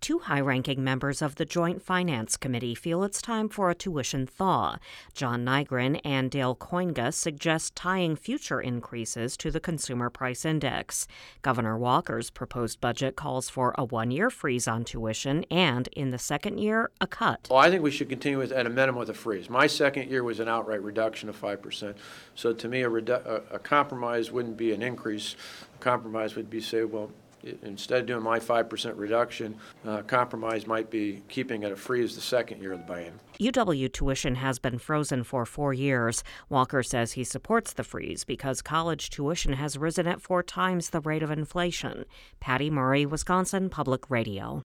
Two high-ranking members of the Joint Finance Committee feel it's time for a tuition thaw. John Nygren and Dale Koinga suggest tying future increases to the Consumer Price Index. Governor Walker's proposed budget calls for a one-year freeze on tuition and, in the second year, a cut. Well, I think we should continue at a minimum with a freeze. My second year was an outright reduction of 5%. So to me, a compromise wouldn't be an increase. A compromise would be say, well, instead of doing my 5% reduction, compromise might be keeping it a freeze the second year of the biennium. UW tuition has been frozen for 4 years. Walker says he supports the freeze because college tuition has risen at 4 times the rate of inflation. Patty Murray, Wisconsin Public Radio.